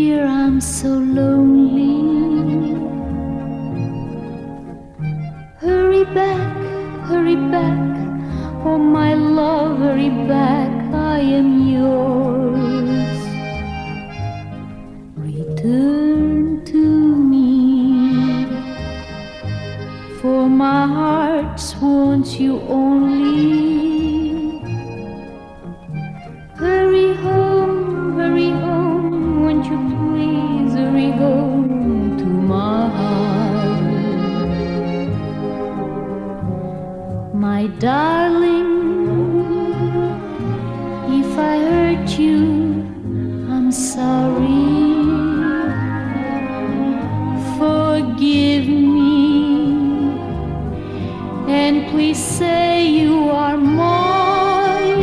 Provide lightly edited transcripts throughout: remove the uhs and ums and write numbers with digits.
Dear, I'm so lonely. Hurry back, oh my love, hurry back, I am yours. Return to me, for my heart wants you only. Hurry home, won't you please hurry home to my heart. My darling, if I hurt you, I'm sorry. Forgive me, and please say you are mine.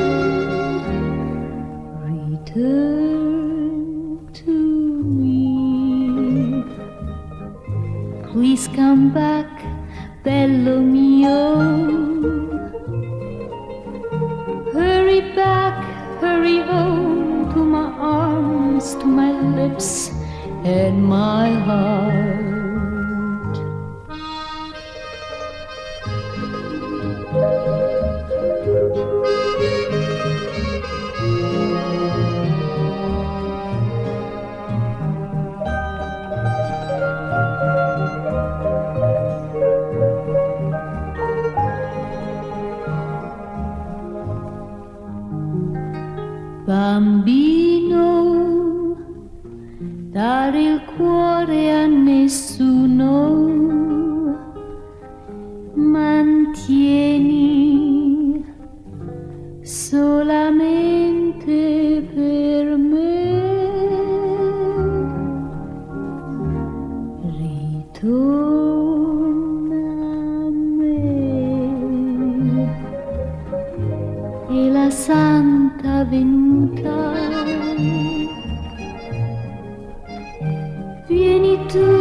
Return to me. Please come back, bello mio. Hurry home to my arms, to my lips and my heart. Bambino, dare il cuore a nessuno, mantieni solamente per me. Ritorna a me, e la santa venuta. Vieni tu.